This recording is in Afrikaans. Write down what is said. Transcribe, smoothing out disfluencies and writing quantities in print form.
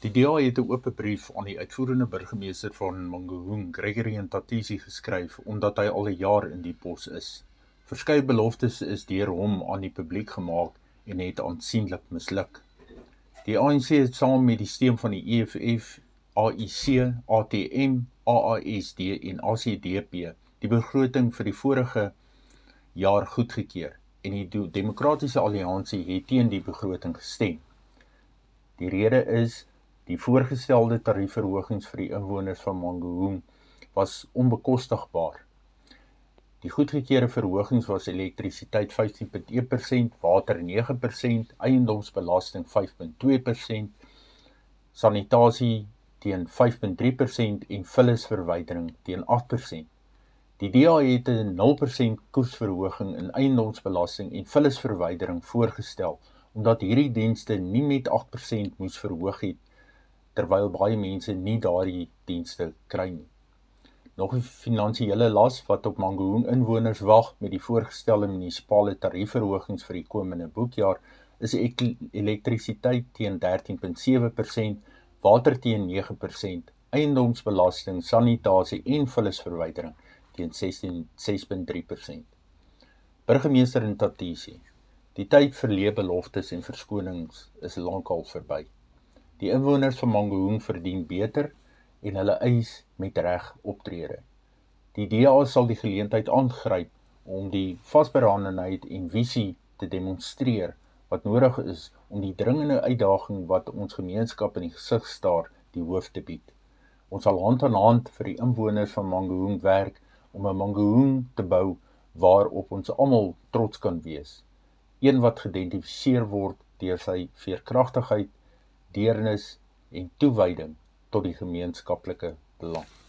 Die DA het 'n oop brief aan die uitvoerende burgemeester van Mangaung, Gregory Ntatisi, geskryf omdat hy al 'n jaar in die pos is. Verskeie beloftes is deur hom aan die publiek gemaak en het aansienlik misluk. Die ANC het saam met die steun van die EFF, AIC, ATM, AASD en ACDP die begroting vir die vorige jaar goedgekeur en die Demokratiese Alliansie het teen die begroting gestem. Die rede is die voorgestelde tariefverhogings vir die inwoners van Mangaung was onbekostigbaar. Die goedgekeurde verhogings was elektrisiteit 15,1%, water 9%, eiendomsbelasting 5,2%, sanitasie teen 5,3% en vullisverwydering teen 8%. Die DA het 'n 0% koersverhoging in eiendomsbelasting en vullisverwydering voorgestel, omdat hierdie dienste nie met 8% moes verhoog het, terwyl baie mense nie daardie dienste kry nie. Nog 'n finansiële las wat op Mangaung inwoners wag met die voorgestelde munisipale tariefverhogings vir die komende boekjaar is elektrisiteit teen 13,7%, water teen 9%, eiendomsbelasting, sanitasie en vullisverwydering teen 6,3%. Burgemeester Ntatisi, die tyd vir leebeloftes en verskonings is lankal verby. Die inwoners van Mangaung verdien beter en hulle eis met reg optrede. Die DA sal die geleentheid aangryp om die vasberadenheid en visie te demonstreer wat nodig is om die dringende uitdaging wat ons gemeenskap in die gesig staar die hoof te bied. Ons sal hand aan hand vir die inwoners van Mangaung werk om 'n Mangaung te bou waarop ons almal trots kan wees. Een wat geïdentifiseer word deur sy veerkragtigheid, deernis en toewyding tot die gemeenskaplike belang.